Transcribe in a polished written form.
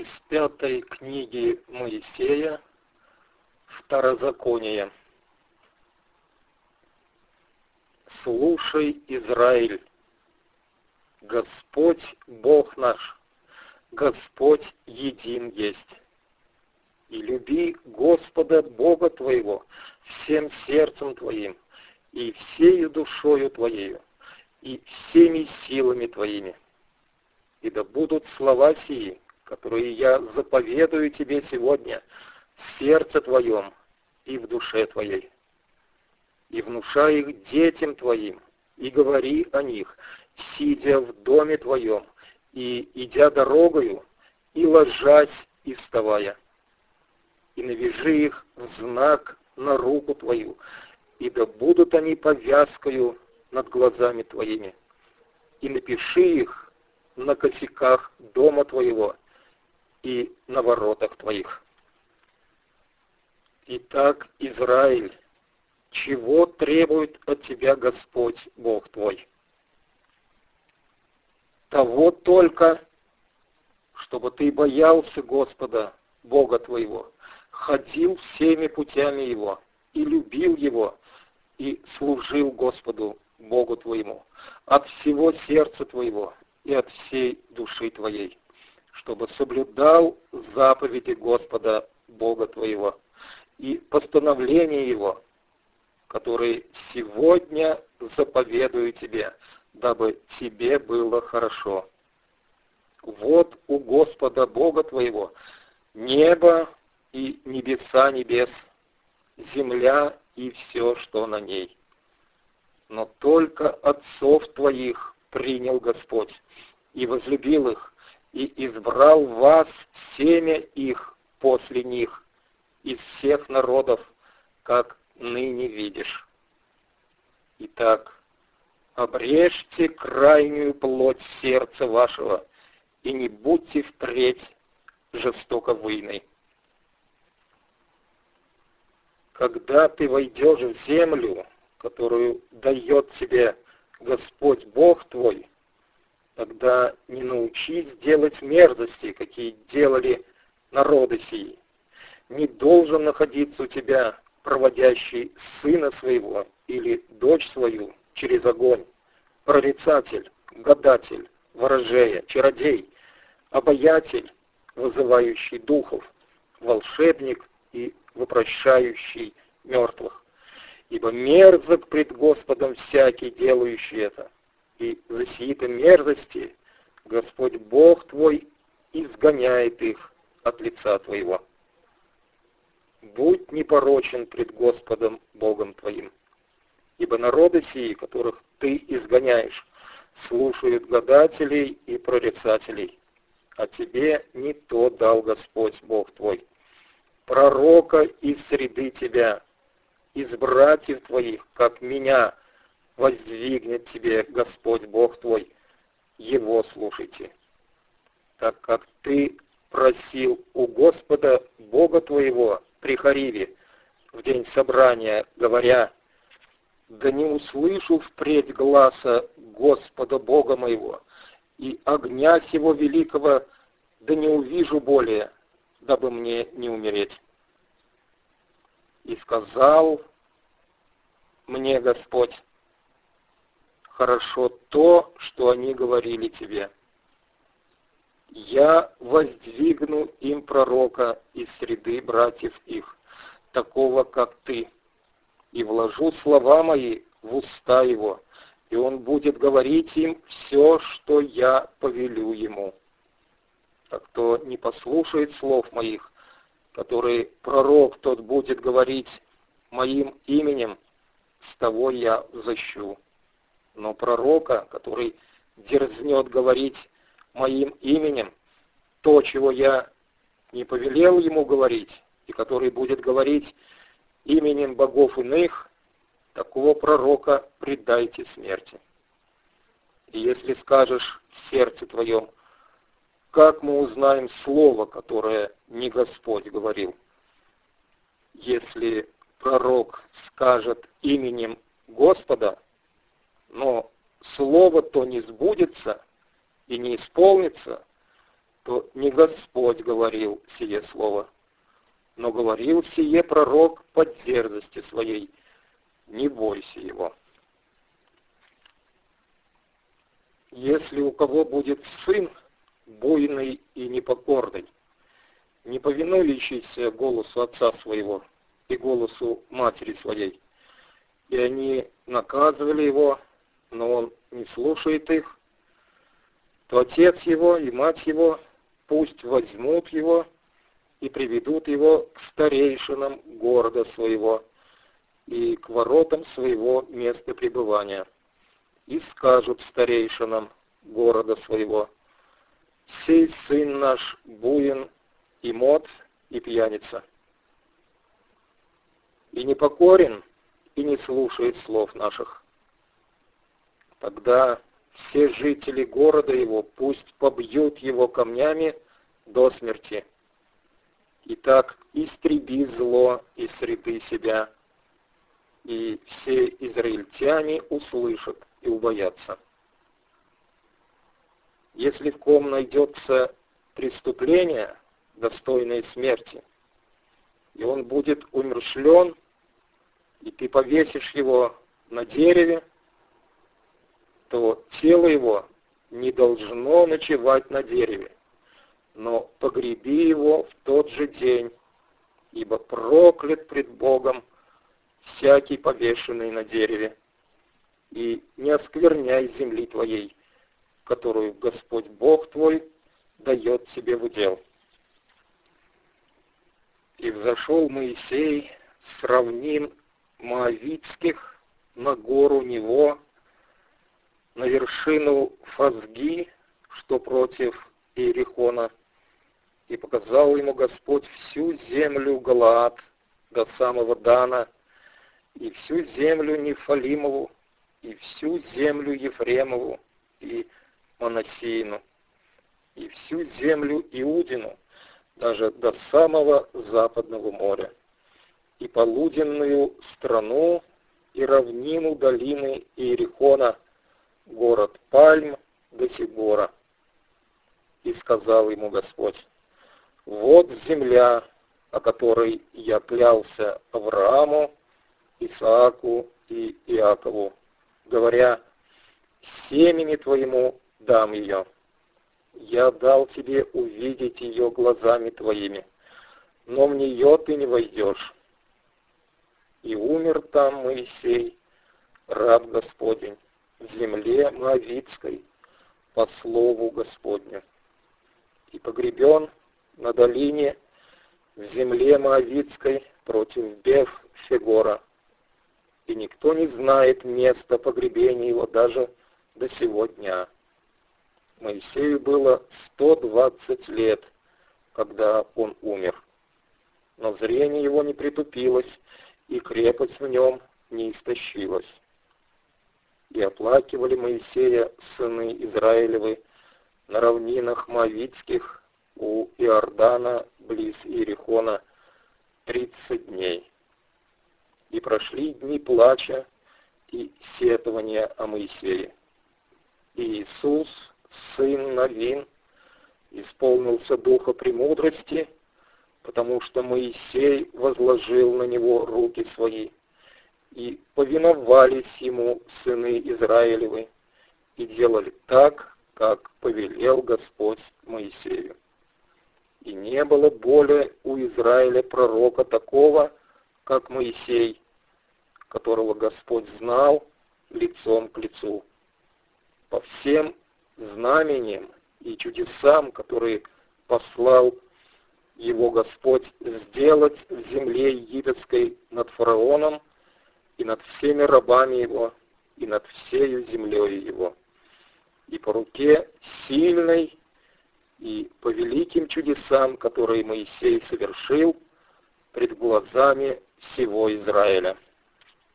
Из 5 книги Моисея, Второзаконие. Слушай, Израиль, Господь Бог наш, Господь един есть. И люби Господа Бога твоего всем сердцем твоим, и всею душою твоею, и всеми силами твоими. И да будут слова сии, которые я заповедую тебе сегодня, в сердце твоем и в душе твоей. И внушай их детям твоим, и говори о них, сидя в доме твоем, и идя дорогою, и ложась, и вставая. И навяжи их в знак на руку твою, и да будут они повязкою над глазами твоими. И напиши их на косяках дома твоего и на воротах твоих. Итак, Израиль, чего требует от тебя Господь Бог твой? Того только, чтобы ты боялся Господа Бога твоего, ходил всеми путями Его, и любил Его, и служил Господу Богу твоему от всего сердца твоего и от всей души твоей, чтобы соблюдал заповеди Господа Бога твоего и постановления Его, которые сегодня заповедую тебе, дабы тебе было хорошо. Вот у Господа Бога твоего небо и небеса небес, земля и все, что на ней. Но только отцов твоих принял Господь, и возлюбил их, и избрал вас, семя их после них, из всех народов, как ныне видишь. Итак, обрежьте крайнюю плоть сердца вашего, и не будьте впредь жестоковыйной. Когда ты войдешь в землю, которую дает тебе Господь Бог твой, тогда не научись делать мерзости, какие делали народы сии. Не должен находиться у тебя проводящий сына своего или дочь свою через огонь, прорицатель, гадатель, ворожея, чародей, обаятель, вызывающий духов, волшебник и вопрошающий мертвых. Ибо мерзок пред Господом всякий, делающий это, и за сии-то мерзости Господь Бог твой изгоняет их от лица твоего. Будь непорочен пред Господом Богом твоим, ибо народы сии, которых ты изгоняешь, слушают гадателей и прорицателей, а тебе не то дал Господь Бог твой. Пророка из среды тебя, из братьев твоих, как меня, воздвигнет тебе Господь Бог твой, Его слушайте. Так как ты просил у Господа Бога твоего при Хариве в день собрания, говоря: да не услышу впредь гласа Господа Бога моего, и огня сего великого да не увижу более, дабы мне не умереть. И сказал мне Господь: хорошо то, что они говорили тебе. Я воздвигну им пророка из среды братьев их, такого, как ты, и вложу слова мои в уста его, и он будет говорить им все, что я повелю ему. А кто не послушает слов моих, которые пророк тот будет говорить моим именем, с того я взыщу. Но пророка, который дерзнет говорить моим именем то, чего я не повелел ему говорить, и который будет говорить именем богов иных, такого пророка предайте смерти. И если скажешь в сердце твоем: как мы узнаем слово, которое не Господь говорил? Если пророк скажет именем Господа, но слово то не сбудется и не исполнится, то не Господь говорил сие слово, но говорил сие пророк под дерзости своей, не бойся его. Если у кого будет сын буйный и непокорный, не повинующийся голосу отца своего и голосу матери своей, и они наказывали его, но он не слушает их, то отец его и мать его пусть возьмут его и приведут его к старейшинам города своего и к воротам своего места пребывания, и скажут старейшинам города своего: сей сын наш буин и мот, и пьяница, и непокорен, и не слушает слов наших. Тогда все жители города его пусть побьют его камнями до смерти. И так истреби зло из среды себя, и все израильтяне услышат и убоятся. Если в ком найдется преступление, достойное смерти, и он будет умерщвлен, и ты повесишь его на дереве, то тело его не должно ночевать на дереве, но погреби его в тот же день, ибо проклят пред Богом всякий повешенный на дереве, и не оскверняй земли твоей, которую Господь Бог твой дает тебе в удел. И взошел Моисей с равнин Моавитских на гору Него, на вершину Фазги, что против Иерихона, и показал ему Господь всю землю Галаад до самого Дана, и всю землю Нефалимову, и всю землю Ефремову, и Манассеину, и всю землю Иудину, даже до самого западного моря, и полуденную страну, и равнину долины Иерихона, город Пальм до Сигора. И сказал ему Господь: вот земля, о которой я клялся Аврааму, Исааку и Иакову, говоря: семени твоему дам ее. Я дал тебе увидеть ее глазами твоими, но в нее ты не войдешь. И умер там Моисей, раб Господень, в земле Моавитской, по слову Господню, и погребен на долине в земле Моавитской против Беф-Фегора, и никто не знает места погребения его даже до сего дня. Моисею было 120 лет, когда он умер, но зрение его не притупилось, и крепость в нем не истощилась. И оплакивали Моисея сыны Израилевы на равнинах Моавитских у Иордана близ Иерихона 30 дней. И прошли дни плача и сетования о Моисее. И Иисус, сын Навин, исполнился духа премудрости, потому что Моисей возложил на него руки свои, и повиновались ему сыны Израилевы, и делали так, как повелел Господь Моисею. И не было более у Израиля пророка такого, как Моисей, которого Господь знал лицом к лицу. По всем знамениям и чудесам, которые послал его Господь сделать в земле египетской над фараоном и над всеми рабами его, и над всею землей его, и по руке сильной, и по великим чудесам, которые Моисей совершил пред глазами всего Израиля.